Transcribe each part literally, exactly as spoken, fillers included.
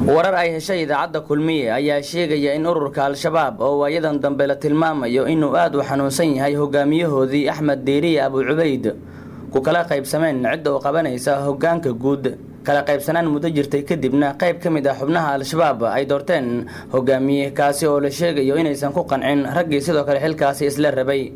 warar ay heshay idaacadda kulmiye ayaa sheegaya in ururka al-shabaab oo waayadan dambe la tilmaamayo inuu aad u xanuunsan yahay hogaamiyahoodii Axmed Deeriye Abu Cubayd ku kala qaybsameen cidda oo qabanaysa hogaanka guud kala qaybsanaan muddo jirtay kadibna qayb ka mid ah xubnaha al-shabaab ay doorteen hogaamiye kaasi oo la sheegayo inaysan ku qancin raggii sidoo kale xilkaasi isla rabay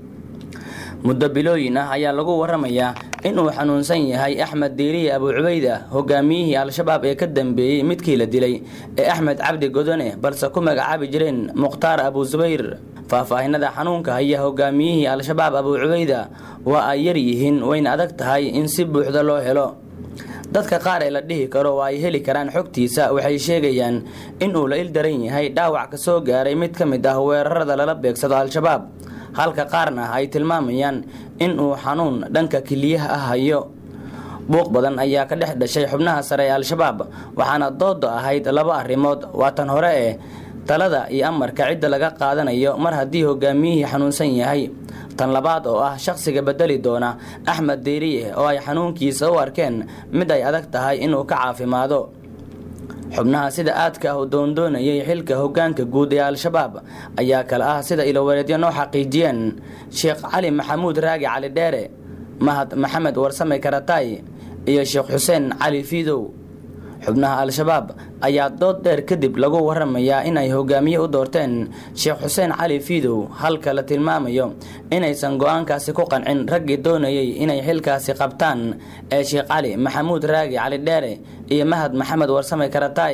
muddo bilooyin ah ayaa lagu waramayaa inuu xanuunsan yahay Axmed Deeriye Abu Cubayd hogaamiyihii al-shabaab ee ka dambeeyay midkii la dilay ee Axmed Cabdi Godone balse ku magacaabi jireen Mukhtaar Abu Zubayr faahfaahinada xanuunka haya hogaamiyihii al-shabaab Abu Cubayd waa ay yar yihiin wayna adag tahay in si buuxda loo helo dadka qaar ee la dhihi karo oo ay heli karaan xogtiisa waxay sheegayaan inuu la il daran yahay dhaawac ka soo gaaray mid ka mid ah weerarada lala beegsado al-shabaab halka qaarna ay tilmaamayaan in uu xanuun dhanka kiliyaha ah hayo buuq badan ayaa ka dhex dhashay xubnaha sare ee al-shabaab waxaana dooda ahayd laba arrimood waa tan hore ee talada iyo amarka cidda laga qaadanayo mar haddii hogaamiyihii xanuunsan yahay tan labaad oo ah shakhsiga bedeli doona Axmed Deeriye oo ay xanuunkiisa u arkeen mid ay adag tahay inuu ka caafimaado xubnaha sida aadka ah u doondoonayay xilka hogaanka guud ee al-shabaab ayaa kala ah sida ilawareedyo noo xaqiijiyeen Sheekh Cali Maxamuud Raagi Cali Dheere Mahad Maxamed Warsame Karatay iyo Sheekh Xuseen Cali Fiidow xubnaha al-shabaab ayaa dood dheer kadib lagu waramayaa in ay hogaamiye u doorteen Sheekh Xuseen Cali Fiidow halka la tilmaamayo inaysan go'aankaasi ku qancin raggii doonayay inay xilkaasi qabtaan ee Sheekh Cali Maxamuud Raagi Cali Dheere iyo Mahad Maxamed Warsame Karatay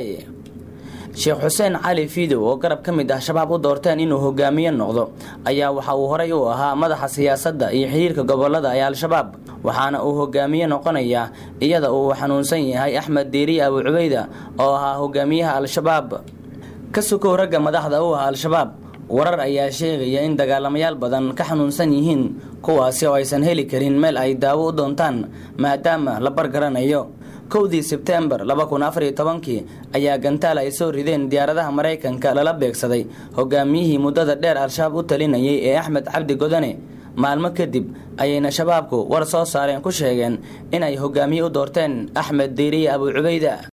Sheekh Xuseen Cali Fiidow oo garab ka mid ah shabaab u doorteen inuu hogaamiye noqdo ayaa waxa uu horay u ahaa madaxa siyaasadda iyo xiriirka gobolada ee al-shabaab waxaana uu hogaamiye noqonayaa iyada uu xanuunsan yahay Axmed Deeriye Abu Cubayd oo ahaa hogaamiyaha al-shabaab ka sukow ragga madaxda u ah al-shabaab warar ayaa sheegaya in dagaalamayaal badan ka xanuunsan yihiin kuwaasi oo aysan heli karin meel ay daawo u doontaan maadaama la bargaranayo kowdii Sebtembar laba kun afar iyo toban ayaa gantaal ay soo rideen diyaaradaha Mareykanka lala beegsaday hogaamiyihii muddada dheer al-shabaab u talinayay ee Axmed Cabdi Godone maalmo kadib ayayna shabaabku war soo saareen ku sheegeen inay hogaamiye u doorteen Axmed Deeriye Abu Cubayd